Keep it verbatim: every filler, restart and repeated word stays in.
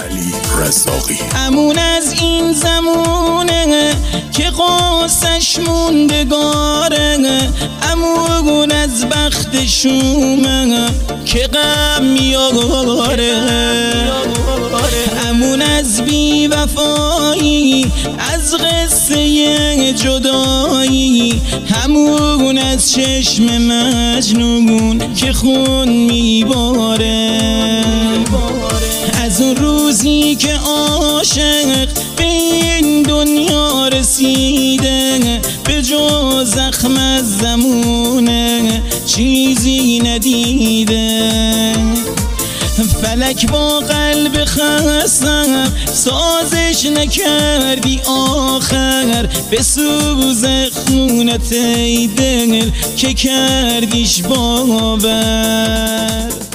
علی رزاقی. امون از این زمونه که قاسش موندگاره، امون از بخت شومه که غم میاره، امون از بی وفایی، از قصه جدایی، همون از چشم مجنون که خون میباره، از اون روزی که عاشق به این دنیا رسیده، به جز زخم از زمونه چیزی ندیده. فلک با قلب خستم سازش نکردی آخر، به سوز خونت ای دل که کردیش باور.